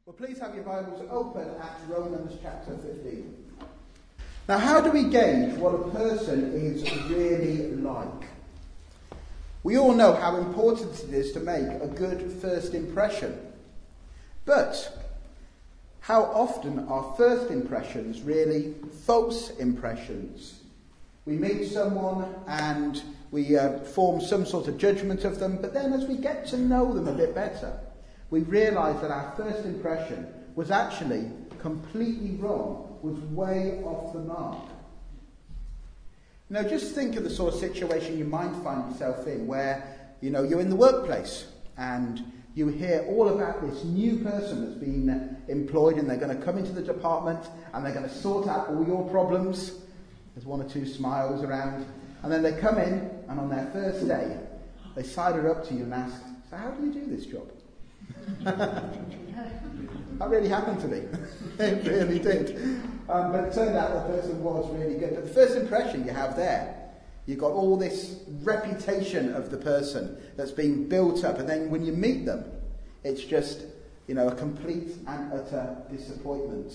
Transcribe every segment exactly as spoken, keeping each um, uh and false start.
Well, please have your Bibles open at Romans chapter fifteen. Now, how do we gauge what a person is really like? We all know how important it is to make a good first impression. But how often are first impressions really false impressions? We meet someone and we uh, form some sort of judgment of them, but then as we get to know them a bit better, we realise that our first impression was actually completely wrong, was way off the mark. Now, just think of the sort of situation you might find yourself in where, you know, you're in the workplace and you hear all about this new person that's been employed and they're going to come into the department and they're going to sort out all your problems. There's one or two smiles around. And then they come in and on their first day, they sidle up to you and ask, so how do you do this job? That really happened to me. It really did. Um, but it turned out the person was really good. But the first impression you have there, you've got all this reputation of the person that's been built up. And then when you meet them, it's just, you know, a complete and utter disappointment.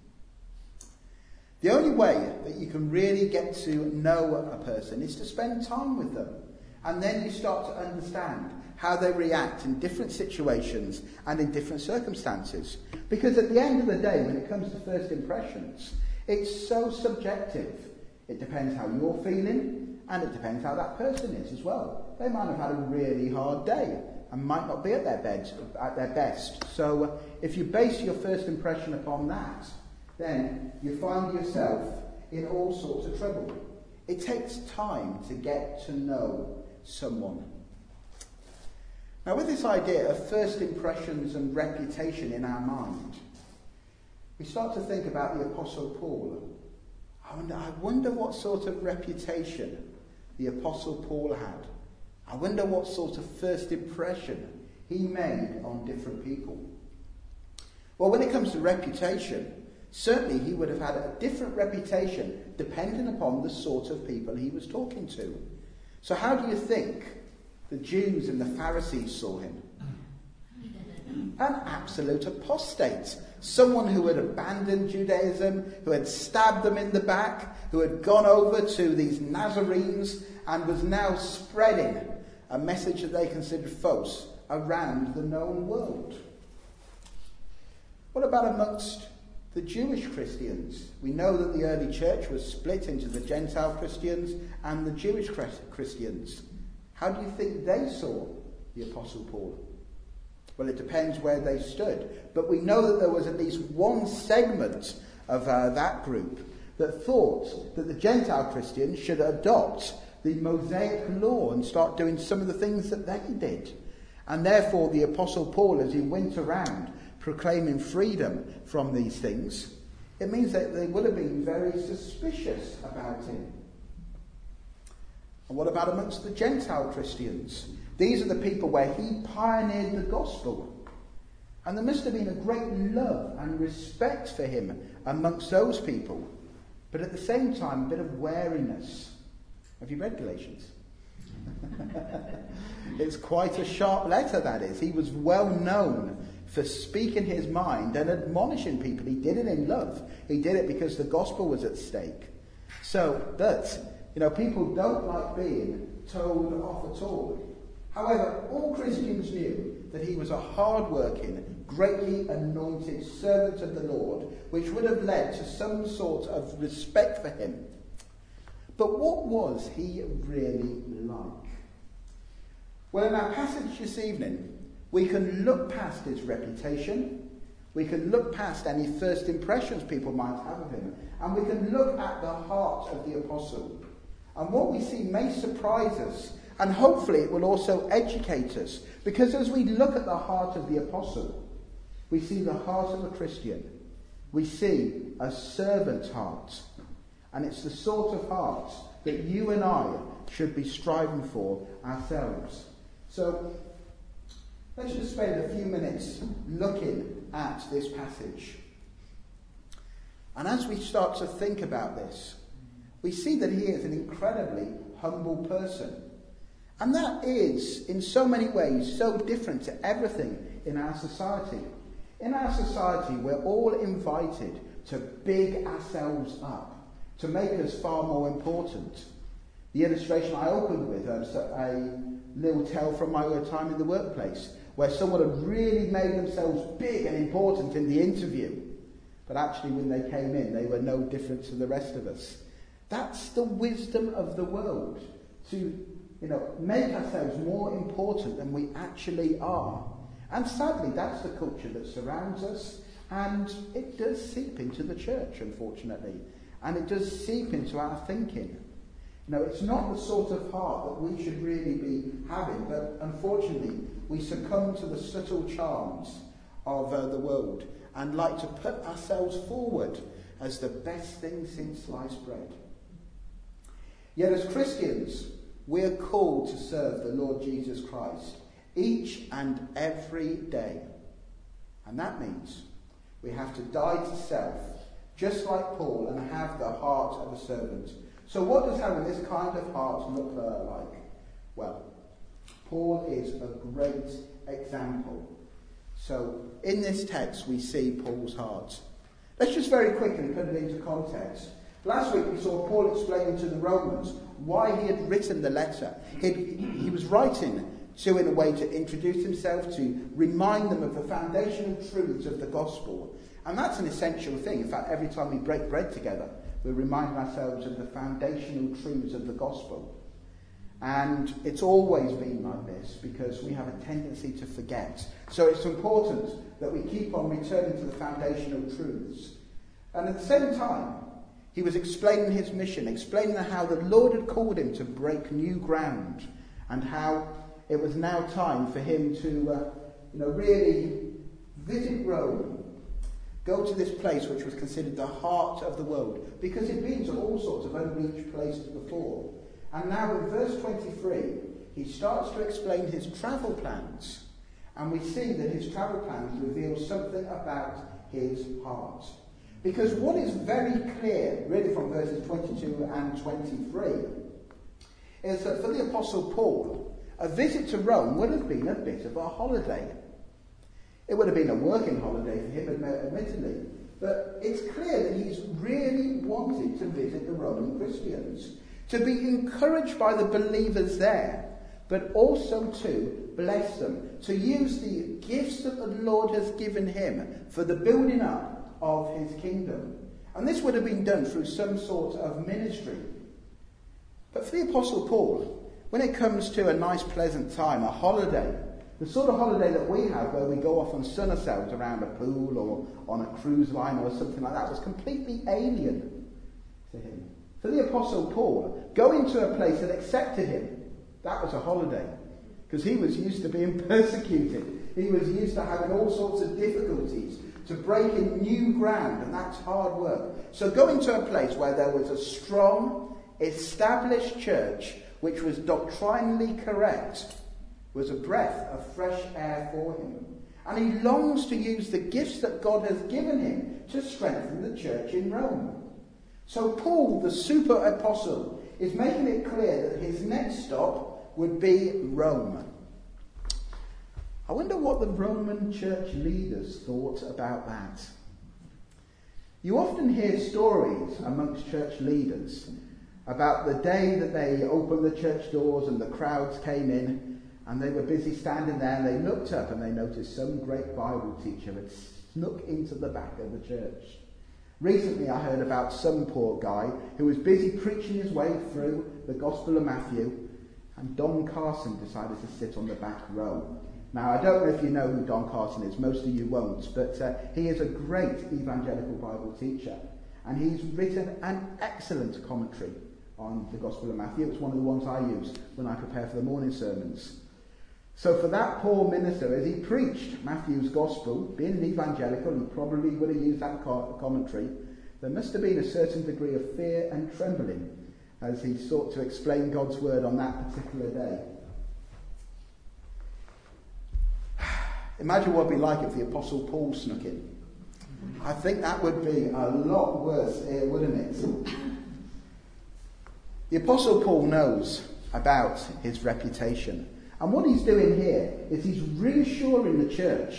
The only way that you can really get to know a person is to spend time with them. And then you start to understand how they react in different situations and in different circumstances. Because at the end of the day, when it comes to first impressions, it's so subjective. It depends how you're feeling, and it depends how that person is as well. They might have had a really hard day and might not be at their bed, at their best. So uh, if you base your first impression upon that, then you find yourself in all sorts of trouble. It takes time to get to know someone. Now, with this idea of first impressions and reputation in our mind, we start to think about the Apostle Paul. I wonder, I wonder what sort of reputation the Apostle Paul had. I wonder what sort of first impression he made on different people. Well, when it comes to reputation, certainly he would have had a different reputation depending upon the sort of people he was talking to. So how do you think the Jews and the Pharisees saw him? An absolute apostate. Someone who had abandoned Judaism, who had stabbed them in the back, who had gone over to these Nazarenes and was now spreading a message that they considered false around the known world. What about amongst the Jewish Christians? We know that the early church was split into the Gentile Christians and the Jewish Christians. How do you think they saw the Apostle Paul? Well, it depends where they stood. But we know that there was at least one segment of uh, that group that thought that the Gentile Christians should adopt the Mosaic law and start doing some of the things that they did. And therefore the Apostle Paul, as he went around proclaiming freedom from these things, it means that they would have been very suspicious about him. And what about amongst the Gentile Christians? These are the people where he pioneered the gospel. And there must have been a great love and respect for him amongst those people. But at the same time, a bit of wariness. Have you read Galatians? It's quite a sharp letter, that is. He was well known for speaking his mind and admonishing people. He did it in love. He did it because the gospel was at stake. So, but, you know, people don't like being told off at all. However, all Christians knew that he was a hard-working, greatly anointed servant of the Lord, which would have led to some sort of respect for him. But what was he really like? Well, in our passage this evening, we can look past his reputation, we can look past any first impressions people might have of him, and we can look at the heart of the apostle. And what we see may surprise us, and hopefully it will also educate us, because as we look at the heart of the apostle, we see the heart of a Christian. We see a servant's heart. And it's the sort of heart that you and I should be striving for ourselves. So, let's just spend a few minutes looking at this passage. And as we start to think about this, we see that he is an incredibly humble person. And that is, in so many ways, so different to everything in our society. In our society, we're all invited to big ourselves up, to make us far more important. The illustration I opened with was a little tale from my time in the workplace, where someone had really made themselves big and important in the interview, but actually when they came in, they were no different to the rest of us. That's the wisdom of the world, to, you know, make ourselves more important than we actually are. And sadly, that's the culture that surrounds us, and it does seep into the church, unfortunately, and it does seep into our thinking. You know, it's not the sort of heart that we should really be having, but unfortunately, we succumb to the subtle charms of uh, the world and like to put ourselves forward as the best thing since sliced bread. Yet as Christians, we're called to serve the Lord Jesus Christ each and every day. And that means we have to die to self, just like Paul, and have the heart of a servant. So what does having this kind of heart look like? Well, Paul is a great example. So in this text we see Paul's heart. Let's just very quickly put it into context. Last week we saw Paul explaining to the Romans why he had written the letter. He'd, he was writing to, in a way, to introduce himself, to remind them of the foundational truths of the gospel. And that's an essential thing. In fact, every time we break bread together, we remind ourselves of the foundational truths of the gospel. And it's always been like this because we have a tendency to forget. So it's important that we keep on returning to the foundational truths. And at the same time, he was explaining his mission, explaining how the Lord had called him to break new ground and how it was now time for him to uh, you know, really visit Rome. Go to this place which was considered the heart of the world, because he'd been to all sorts of unreached places before. And now in verse twenty-three, he starts to explain his travel plans. And we see that his travel plans reveal something about his heart. Because what is very clear, really from verses twenty-two and twenty-three, is that for the Apostle Paul, a visit to Rome would have been a bit of a holiday. It would have been a working holiday for him, admittedly. But it's clear that he's really wanted to visit the Roman Christians, to be encouraged by the believers there, but also to bless them, to use the gifts that the Lord has given him for the building up of his kingdom. And this would have been done through some sort of ministry. But for the Apostle Paul, when it comes to a nice pleasant time, a holiday, the sort of holiday that we have where we go off and sun ourselves around a pool or on a cruise line or something like that was completely alien to him. For the Apostle Paul, going to a place that accepted him, that was a holiday. Because he was used to being persecuted. He was used to having all sorts of difficulties, to breaking new ground, and that's hard work. So going to a place where there was a strong, established church which was doctrinally correct was a breath of fresh air for him. And he longs to use the gifts that God has given him to strengthen the church in Rome. So Paul, the super apostle, is making it clear that his next stop would be Rome. I wonder what the Roman church leaders thought about that. You often hear stories amongst church leaders about the day that they opened the church doors and the crowds came in, and they were busy standing there, and they looked up and they noticed some great Bible teacher had snuck into the back of the church. Recently I heard about some poor guy who was busy preaching his way through the Gospel of Matthew, and Don Carson decided to sit on the back row. Now, I don't know if you know who Don Carson is, most of you won't, but uh, he is a great evangelical Bible teacher, and he's written an excellent commentary on the Gospel of Matthew. It's one of the ones I use when I prepare for the morning sermons. So for that poor minister, as he preached Matthew's Gospel, being an evangelical, he probably would have used that commentary. There must have been a certain degree of fear and trembling as he sought to explain God's word on that particular day. Imagine what it would be like if the Apostle Paul snuck in. I think that would be a lot worse, wouldn't it? The Apostle Paul knows about his reputation. And what he's doing here is he's reassuring the church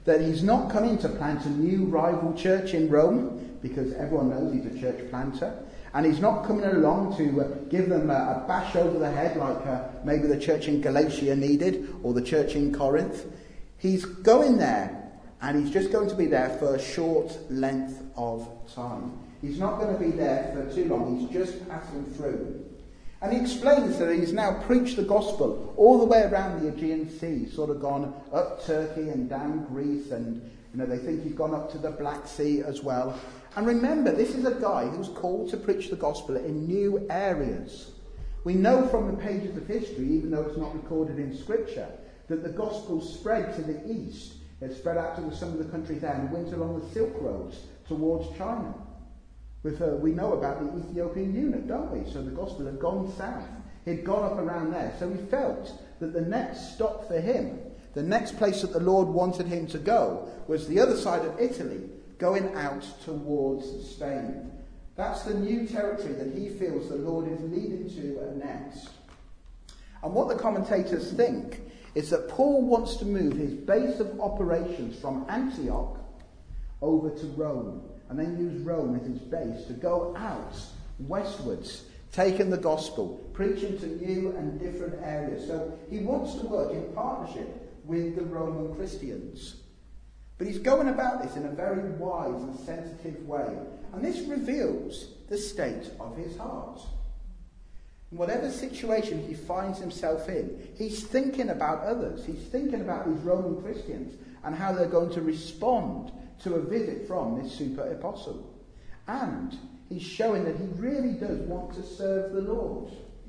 that he's not coming to plant a new rival church in Rome, because everyone knows he's a church planter. And he's not coming along to uh, give them a, a bash over the head like uh, maybe the church in Galatia needed, or the church in Corinth. He's going there, and he's just going to be there for a short length of time. He's not going to be there for too long. He's just passing through. And he explains that he's now preached the gospel all the way around the Aegean Sea, sort of gone up Turkey and down Greece, and you know they think he's gone up to the Black Sea as well. And remember, this is a guy who's called to preach the gospel in new areas. We know from the pages of history, even though it's not recorded in Scripture, that the gospel spread to the east. It spread out to some of the countries there and went along the Silk Roads towards China. With, uh, we know about the Ethiopian eunuch, don't we? So the gospel had gone south. He'd gone up around there. So he felt that the next stop for him, the next place that the Lord wanted him to go, was the other side of Italy, going out towards Spain. That's the new territory that he feels the Lord is leading to next. And what the commentators think is that Paul wants to move his base of operations from Antioch over to Rome, and then use Rome as his base to go out westwards, taking the gospel, preaching to new and different areas. So he wants to work in partnership with the Roman Christians. But he's going about this in a very wise and sensitive way. And this reveals the state of his heart. In whatever situation he finds himself in, he's thinking about others. He's thinking about these Roman Christians and how they're going to respond to a visit from this super apostle. And he's showing that he really does want to serve the Lord.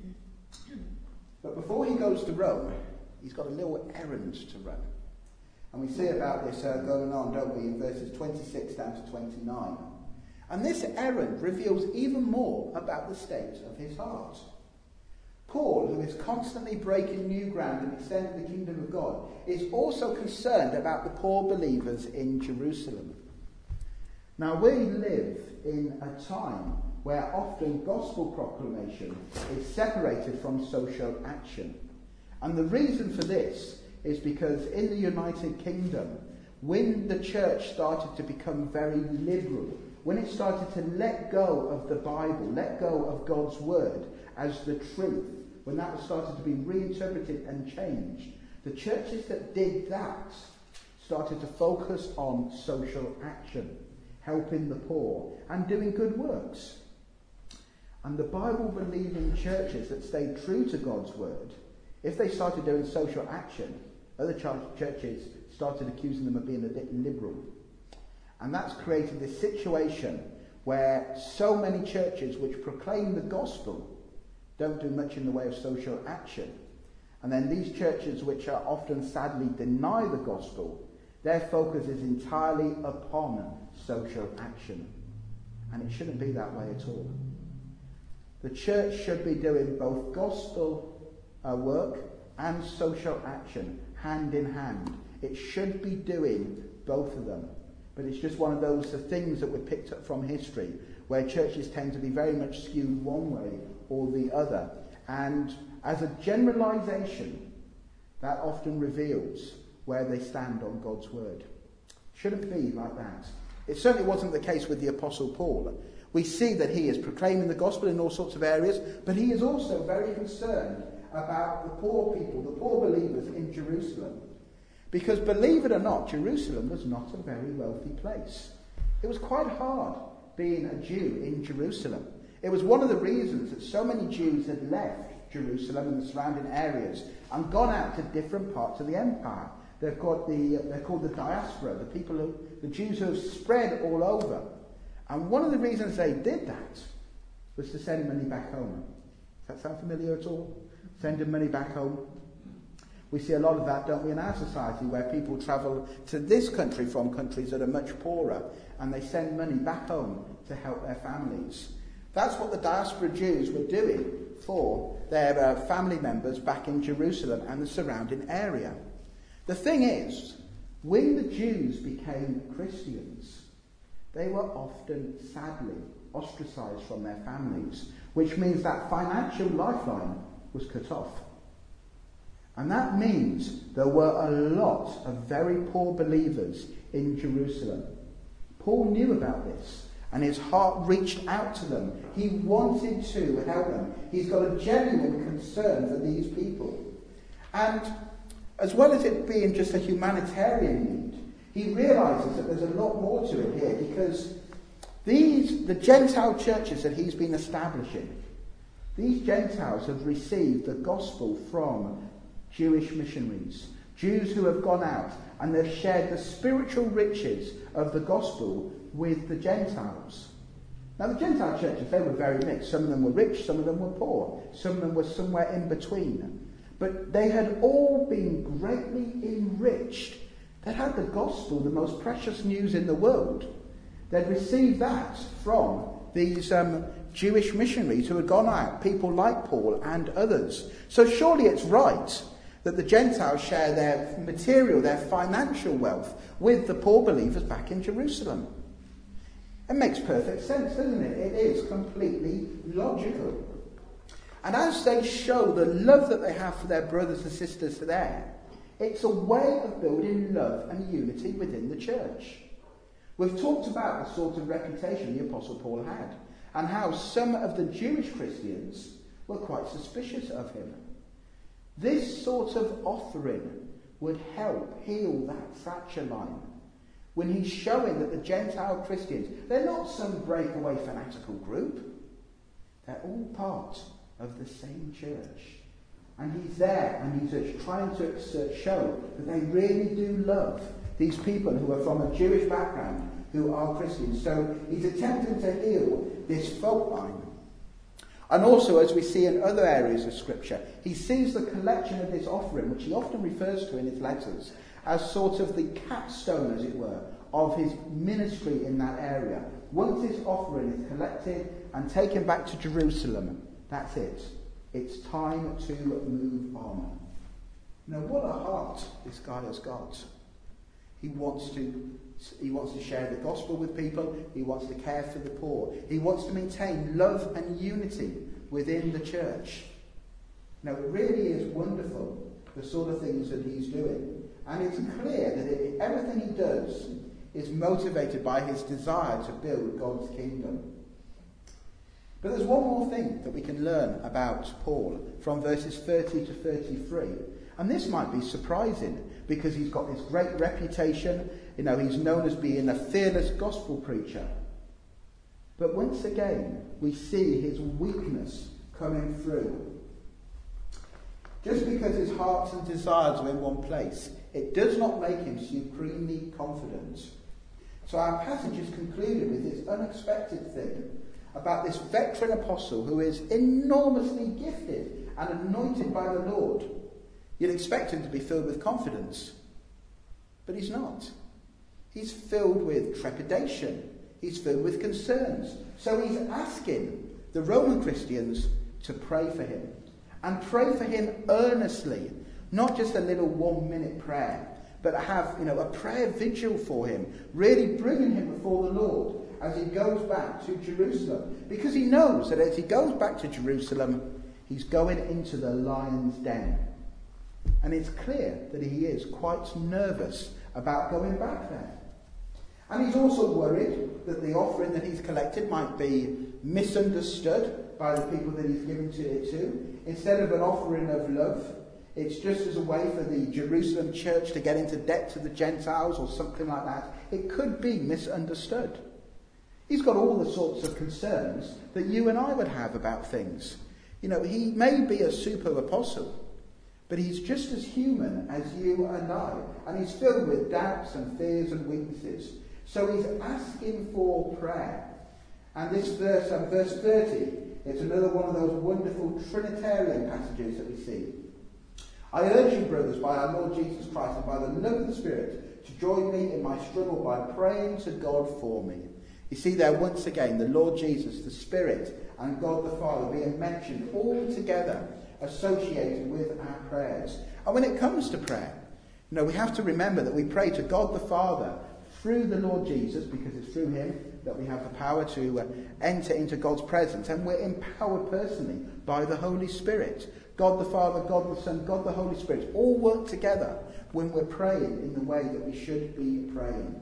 But before he goes to Rome, he's got a little errand to run. And we see about this uh, going on, don't we, in verses twenty-six down to twenty-nine. And this errand reveals even more about the state of his heart. Paul, who is constantly breaking new ground and extending the kingdom of God, is also concerned about the poor believers in Jerusalem. Now, we live in a time where often gospel proclamation is separated from social action. And the reason for this is because in the United Kingdom, when the church started to become very liberal, when it started to let go of the Bible, let go of God's word as the truth, when that started to be reinterpreted and changed, the churches that did that started to focus on social action, helping the poor, and doing good works. And the Bible-believing churches that stayed true to God's word, if they started doing social action, other churches started accusing them of being a bit liberal. And that's created this situation where so many churches which proclaim the gospel don't do much in the way of social action. And then these churches which are often sadly deny the gospel, their focus is entirely upon social action. And it shouldn't be that way at all. The church should be doing both gospel uh, work and social action, hand in hand. It should be doing both of them. But it's just one of those the things that were picked up from history, where churches tend to be very much skewed one way or the other. And as a generalization, that often reveals where they stand on God's word. Shouldn't be like that. It certainly wasn't the case with the Apostle Paul. We see that he is proclaiming the gospel in all sorts of areas, but he is also very concerned about the poor people, the poor believers in Jerusalem. Because believe it or not, Jerusalem was not a very wealthy place. It was quite hard being a Jew in Jerusalem. It was one of the reasons that so many Jews had left Jerusalem and the surrounding areas and gone out to different parts of the empire. They've got the, they're called the diaspora, the people who, the Jews who have spread all over. And one of the reasons they did that was to send money back home. Does that sound familiar at all? Sending money back home. We see a lot of that, don't we, in our society, where people travel to this country from countries that are much poorer, and they send money back home to help their families. That's what the diaspora Jews were doing for their uh, family members back in Jerusalem and the surrounding area. The thing is, when the Jews became Christians, they were often, sadly, ostracized from their families, which means that financial lifeline was cut off. And that means there were a lot of very poor believers in Jerusalem. Paul knew about this, and his heart reached out to them. He wanted to help them. He's got a genuine concern for these people. And as well as it being just a humanitarian need, he realises that there's a lot more to it here, because these, the Gentile churches that he's been establishing, these Gentiles have received the gospel from Jewish missionaries, Jews who have gone out and they've shared the spiritual riches of the gospel with the Gentiles. Now the Gentile churches, they were very mixed. Some of them were rich, some of them were poor, some of them were somewhere in between. But they had all been greatly enriched. They had the gospel, the most precious news in the world. They'd received that from these um, Jewish missionaries who had gone out, people like Paul and others. So surely it's right that the Gentiles share their material, their financial wealth with the poor believers back in Jerusalem. It makes perfect sense, doesn't it? It is completely logical. And as they show the love that they have for their brothers and sisters there, it's a way of building love and unity within the church. We've talked about the sort of reputation the Apostle Paul had, and how some of the Jewish Christians were quite suspicious of him. This sort of offering would help heal that fracture line, when he's showing that the Gentile Christians, they're not some breakaway fanatical group. They're all part of the same church. And he's there, and he's trying to show that they really do love these people who are from a Jewish background, who are Christians. So he's attempting to heal this fault line. And also, as we see in other areas of Scripture, he sees the collection of this offering, which he often refers to in his letters, as sort of the capstone, as it were, of his ministry in that area. Once this offering is collected and taken back to Jerusalem, that's it. It's time to move on. Now, what a heart this guy has got. He wants to He wants to share the gospel with people. He wants to care for the poor. He wants to maintain love and unity within the church. Now, it really is wonderful, the sort of things that he's doing. And it's clear that it, everything he does is motivated by his desire to build God's kingdom. But there's one more thing that we can learn about Paul from verses thirty to thirty-three. And this might be surprising, because he's got this great reputation. You know, he's known as being a fearless gospel preacher. But once again, we see his weakness coming through. Just because his heart and desires are in one place, it does not make him supremely confident. So our passage is concluded with this unexpected thing about this veteran apostle who is enormously gifted and anointed by the Lord. You'd expect him to be filled with confidence, but he's not. He's filled with trepidation. He's filled with concerns. So he's asking the Roman Christians to pray for him, and pray for him earnestly, not just a little one-minute prayer, but have, you know, a prayer vigil for him, really bringing him before the Lord as he goes back to Jerusalem, because he knows that as he goes back to Jerusalem, he's going into the lion's den. And it's clear that he is quite nervous about going back there. And he's also worried that the offering that he's collected might be misunderstood by the people that he's given to it to. Instead of an offering of love, it's just as a way for the Jerusalem church to get into debt to the Gentiles or something like that. It could be misunderstood. He's got all the sorts of concerns that you and I would have about things. You know, he may be a super apostle, but he's just as human as you and I. And he's filled with doubts and fears and weaknesses. So he's asking for prayer. And this verse, um, verse thirty, it's another one of those wonderful Trinitarian passages that we see. I urge you, brothers, by our Lord Jesus Christ and by the love of the Spirit, to join me in my struggle by praying to God for me. You see there once again the Lord Jesus, the Spirit, and God the Father being mentioned all together, associated with our prayers. And when it comes to prayer, you know, we have to remember that we pray to God the Father through the Lord Jesus, because it's through him that we have the power to uh, enter into God's presence. And we're empowered personally by the Holy Spirit God the Father, God the Son, God the Holy Spirit all work together when we're praying in the way that we should be praying.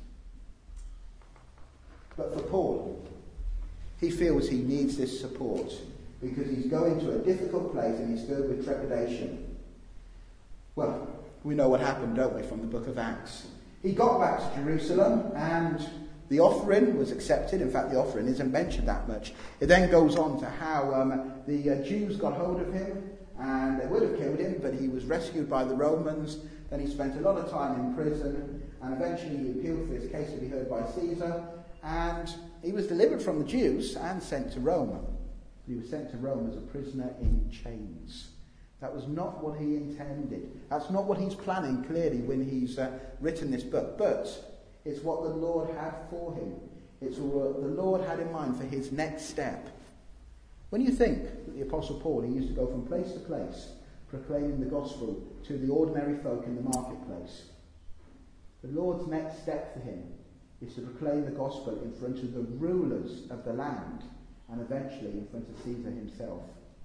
But for Paul, he feels he needs this support because he's going to a difficult place and he's filled with trepidation. Well, we know what happened, don't we, from the book of Acts. He got back to Jerusalem and the offering was accepted. In fact, the offering isn't mentioned that much. It then goes on to how um, the uh, Jews got hold of him and they would have killed him, but he was rescued by the Romans. Then he spent a lot of time in prison and eventually he appealed for his case to be heard by Caesar. And he was delivered from the Jews and sent to Rome. He was sent to Rome as a prisoner in chains. That was not what he intended. That's not what he's planning clearly when he's uh, written this book. But it's what the Lord had for him. It's what the Lord had in mind for his next step. When you think that the Apostle Paul, he used to go from place to place, proclaiming the gospel to the ordinary folk in the marketplace. The Lord's next step for him is to proclaim the gospel in front of the rulers of the land and eventually in front of Caesar himself.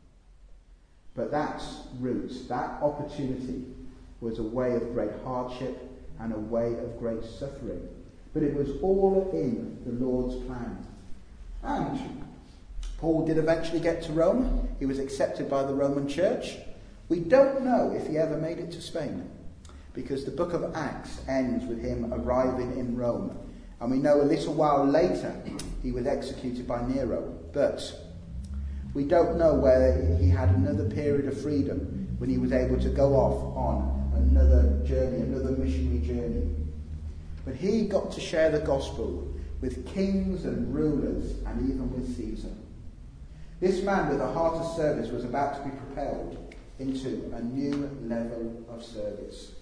But that route, that opportunity, was a way of great hardship and a way of great suffering. But it was all in the Lord's plan. And Paul did eventually get to Rome. He was accepted by the Roman Church. We don't know if he ever made it to Spain, because the book of Acts ends with him arriving in Rome. And we know a little while later he was executed by Nero. But we don't know whether he had another period of freedom when he was able to go off on another journey, another missionary journey. But he got to share the gospel with kings and rulers and even with Caesar. This man with a heart of service was about to be propelled into a new level of service.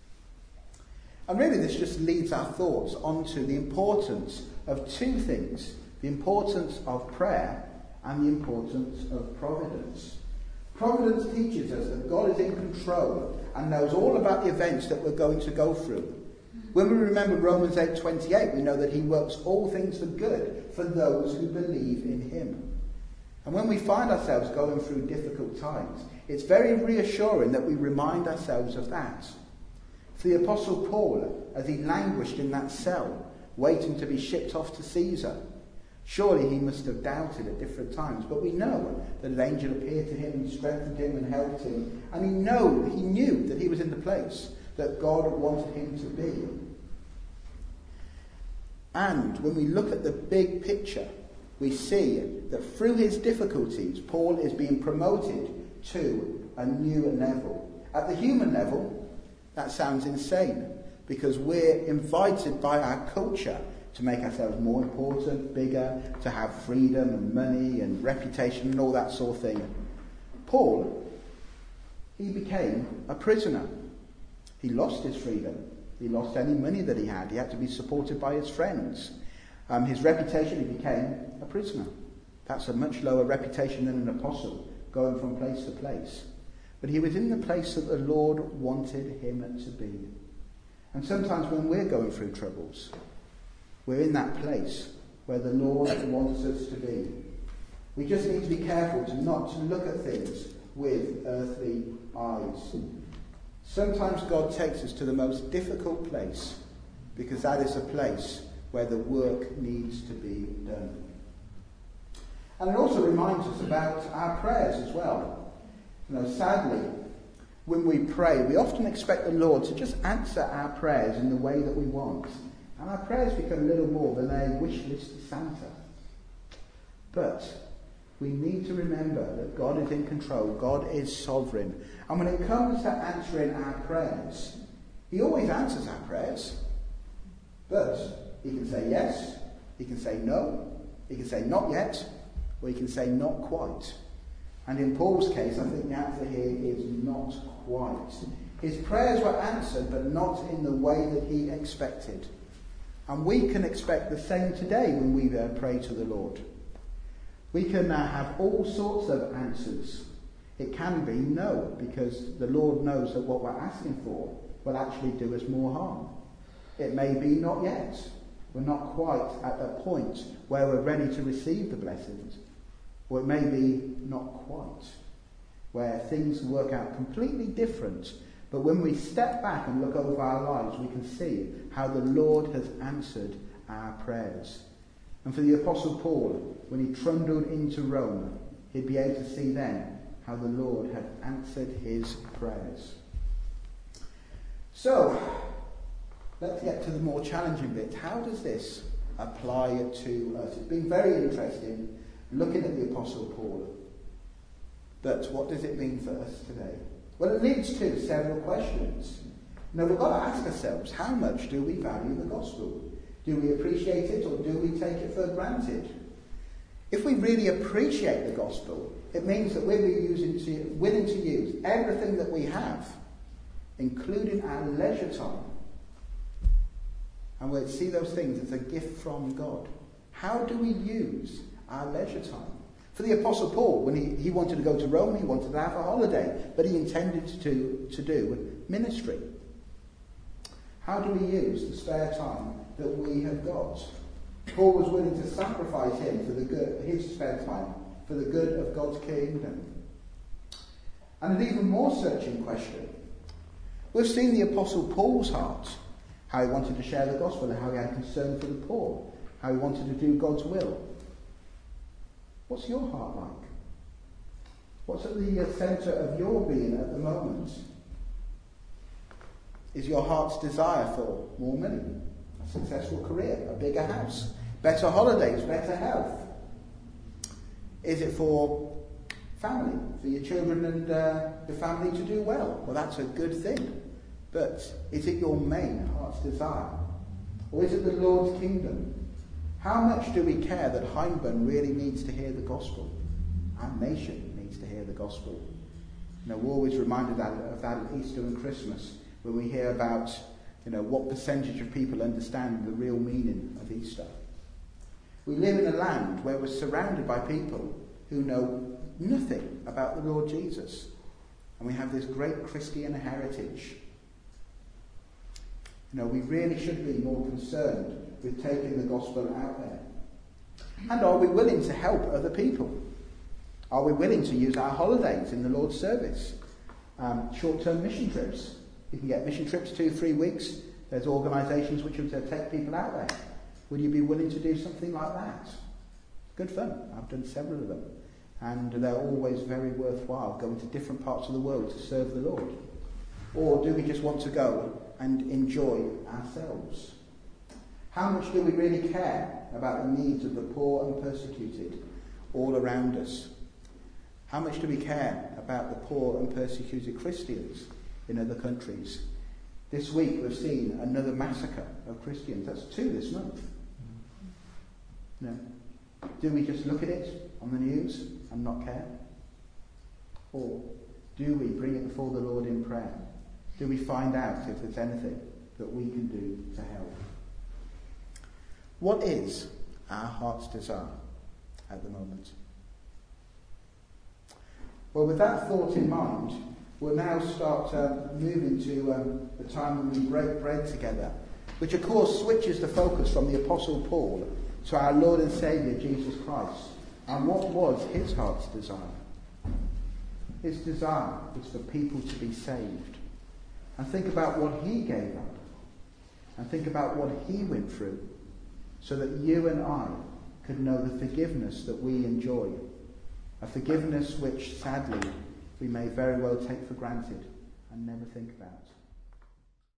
And really this just leads our thoughts onto the importance of two things: the importance of prayer and the importance of providence. Providence teaches us that God is in control and knows all about the events that we're going to go through. When we remember Romans eight twenty-eight, we know that he works all things for good for those who believe in him. And when we find ourselves going through difficult times, it's very reassuring that we remind ourselves of that. For the Apostle Paul, as he languished in that cell, waiting to be shipped off to Caesar, surely he must have doubted at different times. But we know that an angel appeared to him and strengthened him and helped him. And he, know, he knew that he was in the place that God wanted him to be. And when we look at the big picture, we see that through his difficulties, Paul is being promoted to a new level. At the human level, that sounds insane, because we're invited by our culture to make ourselves more important, bigger, to have freedom and money and reputation and all that sort of thing. Paul, he became a prisoner. He lost his freedom. He lost any money that he had. He had to be supported by his friends. Um, his reputation, he became a prisoner. That's a much lower reputation than an apostle, going from place to place. But he was in the place that the Lord wanted him to be. And sometimes when we're going through troubles, we're in that place where the Lord wants us to be. We just need to be careful to not to look at things with earthly eyes. Sometimes God takes us to the most difficult place because that is a place where the work needs to be done. And it also reminds us about our prayers as well. You know, sadly, when we pray, we often expect the Lord to just answer our prayers in the way that we want. And our prayers become little more than a wish list to Santa. But we need to remember that God is in control. God is sovereign. And when it comes to answering our prayers, he always answers our prayers. But he can say yes, he can say no, he can say not yet, or he can say not quite. And in Paul's case, I think the answer here is not quite. His prayers were answered, but not in the way that he expected. And we can expect the same today when we uh, pray to the Lord. We can uh, have all sorts of answers. It can be no, because the Lord knows that what we're asking for will actually do us more harm. It may be not yet. We're not quite at the point where we're ready to receive the blessings. Or it may be not quite. where things work out completely different. But when we step back and look over our lives, we can see how the Lord has answered our prayers. And for the Apostle Paul, when he trundled into Rome, he'd be able to see then how the Lord had answered his prayers. So, let's get to the more challenging bit. How does this apply to us? It's been very interesting looking at the Apostle Paul. But what does it mean for us today? Well, it leads to several questions. Now, we've got to ask ourselves, how much do we value the gospel? Do we appreciate it, or do we take it for granted? If we really appreciate the gospel, it means that we'll be using to, willing to use everything that we have, including our leisure time, and we'll see those things as a gift from God. How do we use our leisure time? For the Apostle Paul, when he, he wanted to go to Rome, he wanted to have a holiday, but he intended to, to do ministry. How do we use the spare time that we have got? Paul was willing to sacrifice him for the good, his spare time for the good of God's kingdom. And an even more searching question. We've seen the Apostle Paul's heart, how he wanted to share the gospel and how he had concern for the poor, how he wanted to do God's will. What's your heart like? What's at the centre of your being at the moment? Is your heart's desire for more money, a successful career, a bigger house, better holidays, better health? Is it for family, for your children and uh, your family to do well? Well, that's a good thing. But is it your main heart's desire? Or is it the Lord's kingdom? How much do we care that Hyndburn really needs to hear the gospel? Our nation needs to hear the gospel. You know, we're always reminded of that at Easter and Christmas, when we hear about, you know, what percentage of people understand the real meaning of Easter. We live in a land where we're surrounded by people who know nothing about the Lord Jesus. And we have this great Christian heritage. You know, we really should be more concerned with taking the gospel out there. And are we willing to help other people? Are we willing to use our holidays in the Lord's service? Um, short-term mission trips. You can get mission trips, two, three weeks. There's organisations which will take people out there. Would you be willing to do something like that? Good fun. I've done several of them. And they're always very worthwhile, going to different parts of the world to serve the Lord. Or do we just want to go and enjoy ourselves? How much do we really care about the needs of the poor and persecuted all around us? How much do we care about the poor and persecuted Christians in other countries? This week we've seen another massacre of Christians. That's two this month. No. Do we just look at it on the news and not care? Or do we bring it before the Lord in prayer? Do we find out if there's anything that we can do to help? What is our heart's desire at the moment? Well, with that thought in mind, we'll now start um, moving to um, the time when we break bread together, which of course switches the focus from the Apostle Paul to our Lord and Saviour Jesus Christ. And what was his heart's desire? His desire was for people to be saved. And think about what he gave up. And think about what he went through, so that you and I could know the forgiveness that we enjoy. A forgiveness which, sadly, we may very well take for granted and never think about.